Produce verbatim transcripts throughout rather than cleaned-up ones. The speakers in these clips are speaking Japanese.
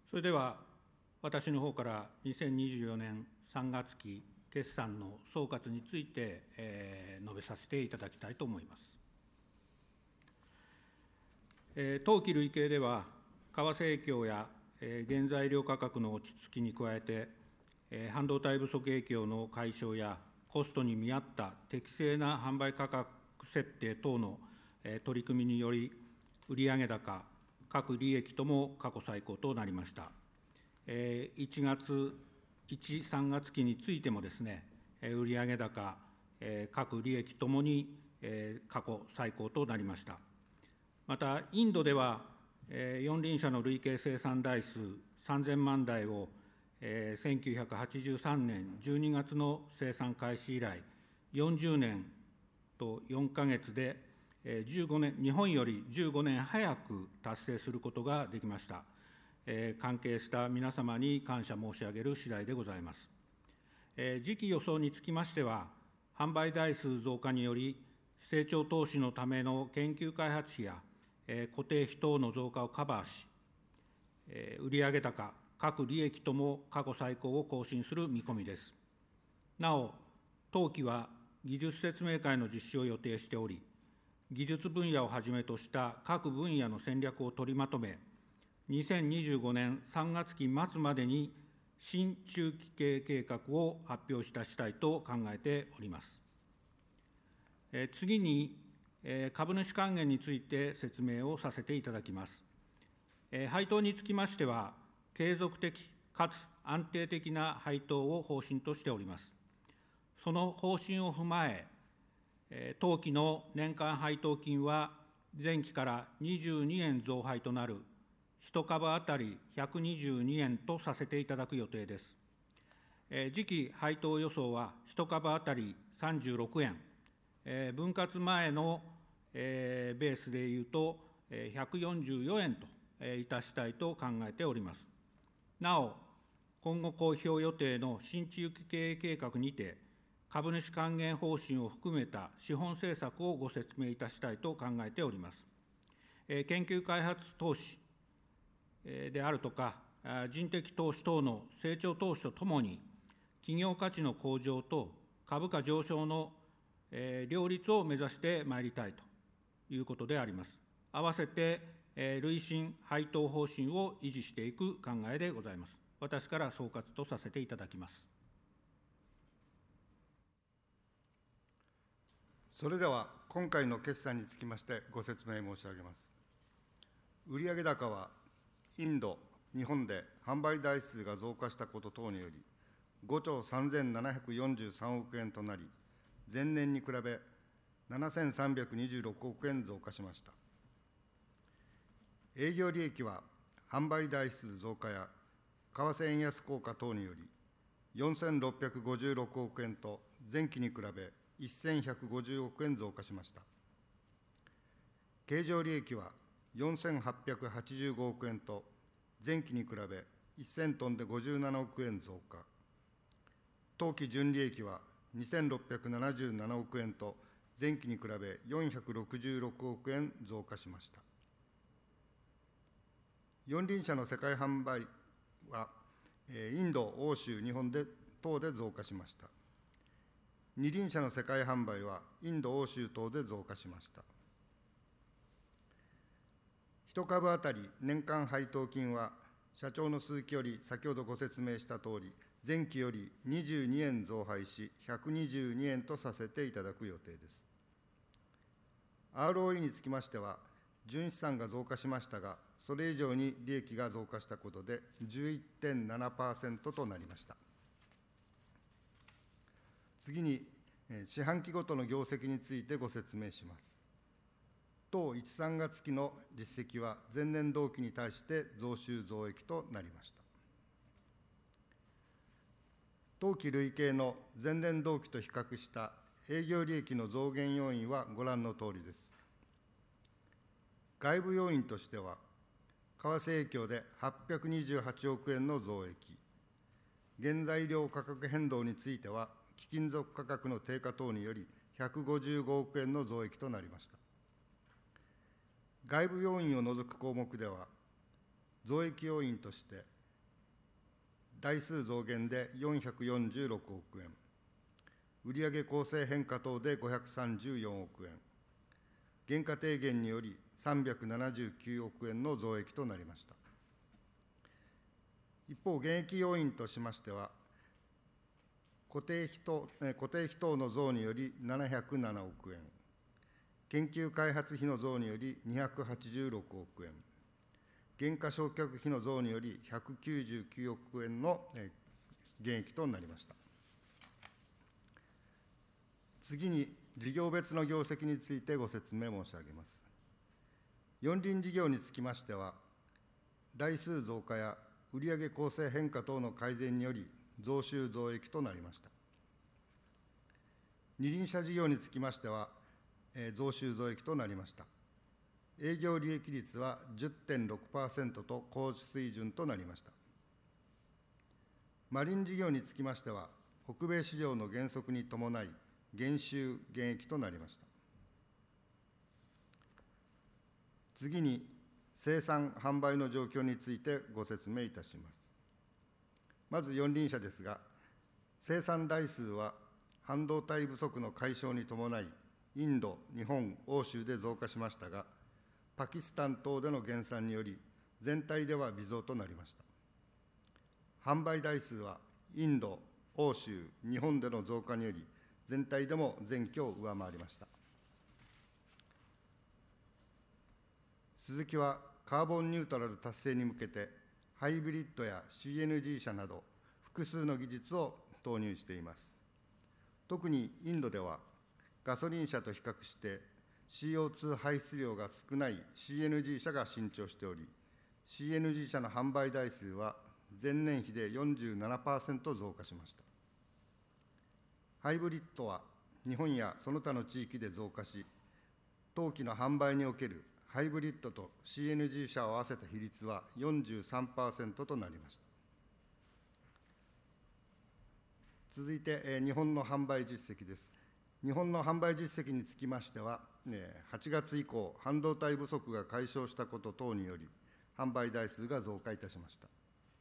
それでは、私の方からにせんにじゅうよねんさんがつ期決算の総括について、えー、述べさせていただきたいと思います。えー、当期累計では、為替影響や、えー、原材料価格の落ち着きに加えて、えー、半導体不足影響の解消や、コストに見合った適正な販売価格設定等の、えー、取り組みにより、売上高、各利益とも過去最高となりました。えー、いちがつ、いち、さんがつ期についてもですね、売上高、えー、各利益ともに、えー、過去最高となりました。また、インドでは、えー、四輪車の累計生産台数さんぜんまんだいを、えー、せんきゅうひゃくはちじゅうさんねんじゅうにがつの生産開始以来、よんじゅうねんとよんかげつで、じゅうごねん、日本よりじゅうごねん早く達成することができました。えー、関係した皆様に感謝申し上げる次第でございます。えー、次期予想につきましては、販売台数増加により、成長投資のための研究開発費や、えー、固定費等の増加をカバーし、えー、売上高、各利益とも過去最高を更新する見込みです。なお、当期は技術説明会の実施を予定しており、技術分野をはじめとした各分野の戦略を取りまとめ、にせんにじゅうごねんさんがつ期末までに新中期経営計画を発表いたしたいと考えております。えー、次に、えー、株主還元について説明をさせていただきます。えー、配当につきましては、継続的かつ安定的な配当を方針としております。その方針を踏まえ、当期の年間配当金は前期からにじゅうにえん増配となるいち株当たりひゃくにじゅうにえんとさせていただく予定です。次期配当予想はいち株当たりさんじゅうろくえん、分割前のベースでいうとひゃくよんじゅうよえんといたしたいと考えております。なお、今後公表予定の新中期経営計画にて、株主還元方針を含めた資本政策をご説明いたしたいと考えております。研究開発投資であるとか、人的投資等の成長投資とともに、企業価値の向上と株価上昇の両立を目指してまいりたいということであります。合わせて、累進配当方針を維持していく考えでございます。私から総括とさせていただきます。 それでは、今回の決算につきましてご説明申し上げます。売上高は、インド、日本で販売台数が増加したこと等により、ごちょうさんぜんななひゃくよんじゅうさんおくえんとなり、前年に比べななせんさんびゃくにじゅうろくおくえん増加しました。営業利益は、販売台数増加や為替円安効果等により、よんせんろっぴゃくごじゅうろくおくえんと前期に比べせんひゃくごじゅうおくえん増加しました。経常利益はよんせんはっぴゃくはちじゅうごおくえんと前期に比べせんトンでごじゅうななおくえん増加。当期純利益はにせんろっぴゃくななじゅうななおくえんと前期に比べよんひゃくろくじゅうろくおくえん増加しました。四輪車の世界販売はインド、欧州、日本で等で増加しました。二輪車の世界販売はインド、欧州等で増加しました。いち株当たり年間配当金は、社長の鈴木より先ほどご説明したとおり、前期よりにじゅうにえん増配し、ひゃくにじゅうにえんとさせていただく予定です。アールオーイー につきましては、純資産が増加しましたが、それ以上に利益が増加したことで じゅういってんななパーセント となりました。次に、四半期ごとの業績についてご説明します。当いち、さんがつ期の実績は、前年同期に対して増収増益となりました。当期累計の前年同期と比較した営業利益の増減要因はご覧のとおりです。外部要因としては、為替影響ではっぴゃくにじゅうはちおくえんの増益、原材料価格変動については、貴金属価格の低下等によりひゃくごじゅうごおくえんの増益となりました。外部要因を除く項目では、増益要因として、 台数増減でよんひゃくよんじゅうろくおくえん、売上構成変化等でごひゃくさんじゅうよんおくえん、原価低減によりさんびゃくななじゅうきゅうおくえんの増益となりました。一方、減益要因としましては、固定費等、固定費等の増によりななひゃくななおくえん、研究開発費の増によりにひゃくはちじゅうろくおくえん、減価償却費の増によりひゃくきゅうじゅうきゅうおくえんの減益となりました。次に、事業別の業績についてご説明申し上げます。四輪事業につきましては、台数増加や売上構成変化等の改善により、増収増益となりました。二輪車事業につきましては、えー、増収増益となりました。営業利益率は じゅってんろくパーセント と高水準となりました。マリン事業につきましては、北米市場の減速に伴い、減収減益となりました。次に、生産・販売の状況についてご説明いたします。まず四輪車ですが、生産台数は半導体不足の解消に伴い、インド、日本、欧州で増加しましたが、パキスタン等での減産により、全体では微増となりました。販売台数はインド、欧州、日本での増加により、全体でも前期を上回りました。スズキはカーボンニュートラル達成に向けて、ハイブリッドや シーエヌジー 車など複数の技術を投入しています。特にインドではガソリン車と比較して シーオーツー 排出量が少ない シーエヌジー 車が伸長しており、シーエヌジー 車の販売台数は前年比で よんじゅうななパーセント 増加しました。ハイブリッドは日本やその他の地域で増加し、当期の販売におけるハイブリッドと シーエヌジー 車を合わせた比率は よんじゅうさんパーセント となりました。続いて、えー、日本の販売実績です。日本の販売実績につきましては、えー、はちがつ以降、半導体不足が解消したこと等により、販売台数が増加いたしました。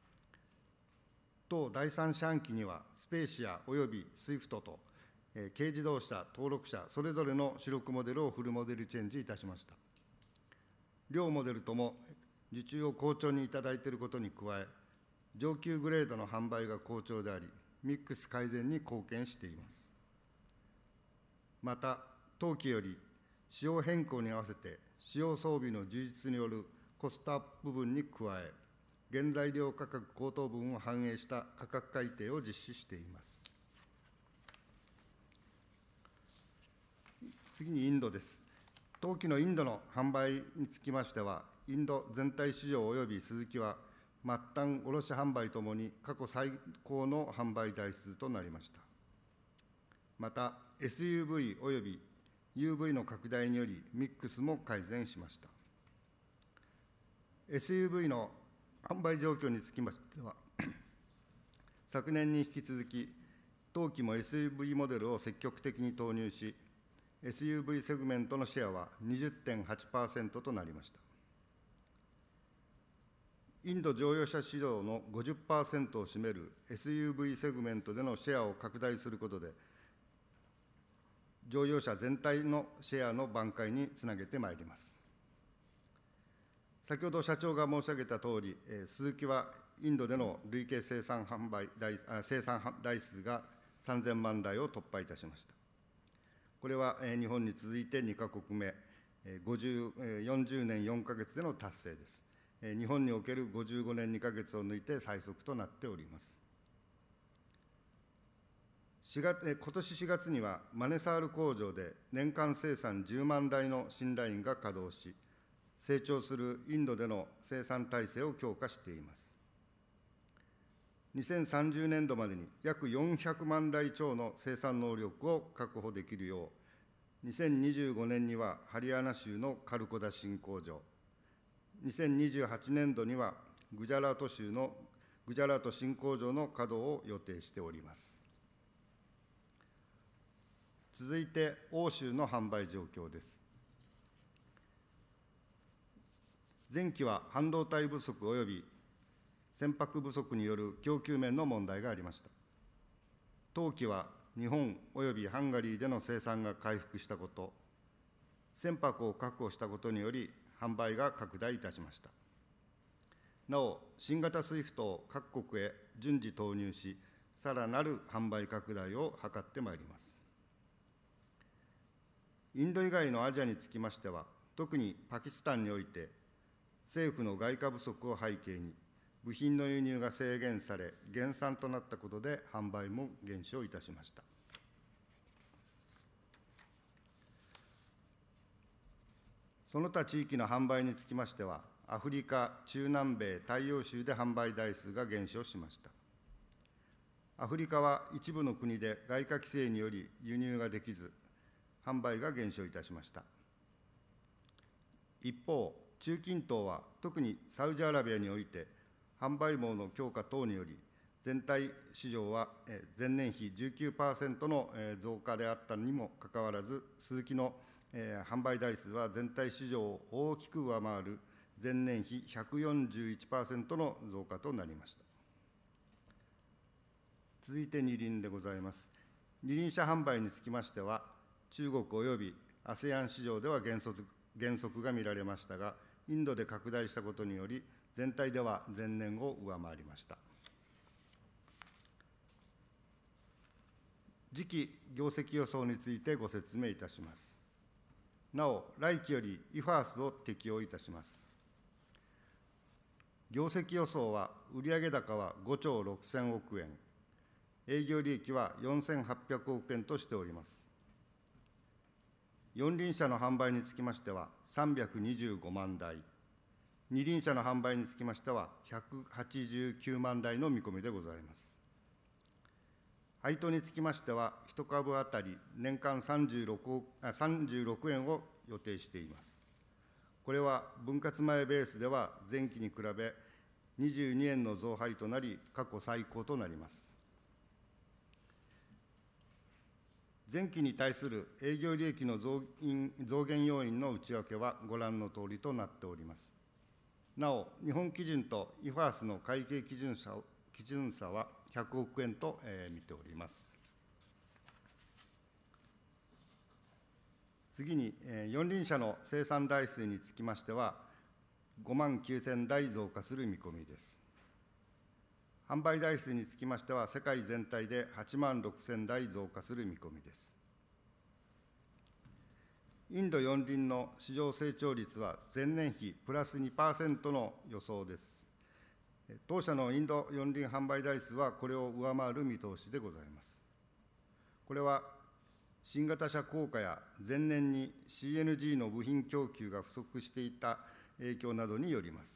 同第三四半期には、スペーシアおよびスイフトと、えー、軽自動車、登録車、それぞれの主力モデルをフルモデルチェンジいたしました。両モデルとも受注を好調にいただいていることに加え、上級グレードの販売が好調であり、ミックス改善に貢献しています。また、当期より仕様変更に合わせて、使用装備の充実によるコストアップ分に加え、原材料価格高騰分を反映した価格改定を実施しています。次にインドです。当期のインドの販売につきましては、インド全体市場およびスズキは、末端卸販売ともに過去最高の販売台数となりました。また、エスユーブイ および ユーブイ の拡大により、ミックスも改善しました。エスユーブイ の販売状況につきましては、昨年に引き続き、当期も エスユーブイ モデルを積極的に投入し、エスユーブイ セグメントのシェアは にじゅってんはちパーセント となりました。インド乗用車市場の ごじゅっパーセント を占める エスユーブイ セグメントでのシェアを拡大することで、乗用車全体のシェアの挽回につなげてまいります。先ほど社長が申し上げたとおり、スズキはインドでの累計生産販売台生産台数がさんぜんまんだいを突破いたしました。これは日本に続いてにかこくめ、よんじゅうねんよんかげつでの達成です。日本におけるごじゅうごねんにかげつを抜いて最速となっております。しがつ今年しがつには、マネサール工場で年間生産じゅうまんだいの新ラインが稼働し、成長するインドでの生産体制を強化しています。にせんさんじゅうねんどまでに約よんひゃくまんだい超の生産能力を確保できるよう、にせんにじゅうごねんにはハリヤナ州のカルコダ新工場、にせんにじゅうはちねんどにはグジャラート州のグジャラート新工場の稼働を予定しております。続いて、欧州の販売状況です。前期は半導体不足及び船舶不足による供給面の問題がありました。当期は日本およびハンガリーでの生産が回復したこと、船舶を確保したことにより販売が拡大いたしました。なお、新型スイフトを各国へ順次投入し、さらなる販売拡大を図ってまいります。インド以外のアジアにつきましては、特にパキスタンにおいて、政府の外貨不足を背景に、部品の輸入が制限され、減産となったことで販売も減少いたしました。その他地域の販売につきましては、アフリカ、中南米、大洋州で販売台数が減少しました。アフリカは一部の国で外貨規制により輸入ができず、販売が減少いたしました。一方、中近東は特にサウジアラビアにおいて、販売網の強化等により、全体市場は前年比 じゅうきゅうパーセント の増加であったにもかかわらず、スズキの販売台数は全体市場を大きく上回る前年比 ひゃくよんじゅういちパーセント の増加となりました。続いて二輪でございます。二輪車販売につきましては、中国および アセアン 市場では減速、減速が見られましたが、インドで拡大したことにより、全体では前年を上回りました。次期業績予想についてご説明いたします。なお、来期より アイファース を適用いたします。業績予想は、売上高はごちょうろくせんおくえん、営業利益はよんせんはっぴゃくおくえんとしております。四輪車の販売につきましてはさんびゃくにじゅうごまんだい、二輪車の販売につきましてはひゃくはちじゅうきゅうまんだいの見込みでございます。配当につきましては、いち株当たり年間さんじゅうろくえんを予定しています。これは分割前ベースでは前期に比べにじゅうにえんの増配となり、過去最高となります。前期に対する営業利益の増増減要因の内訳はご覧のとおりとなっております。なお、日本基準と アイファース の会計基準差基準差はひゃくおくえんと、えー、見ております。次に、えー、四輪車の生産台数につきましては、ごまんきゅうせんだい増加する見込みです。販売台数につきましては、世界全体ではちまんろくせんだい増加する見込みです。インド四輪の市場成長率は前年比プラス にパーセント の予想です。当社のインド四輪販売台数はこれを上回る見通しでございます。これは新型車高価や前年に シーエヌジー の部品供給が不足していた影響などによります。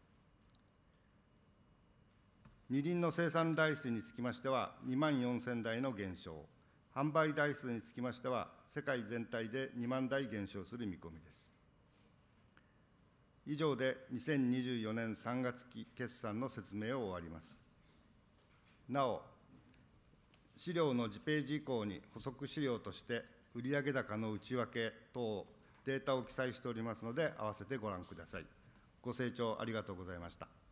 二輪の生産台数につきましてはにまんよんせんだいの減少、販売台数につきましては世界全体でにまんだい減少する見込みです。以上でにせんにじゅうよねんさんがつ期決算の説明を終わります。なお、資料の次ページ以降に補足資料として売上高の内訳等データを記載しておりますので、合わせてご覧ください。ご清聴ありがとうございました。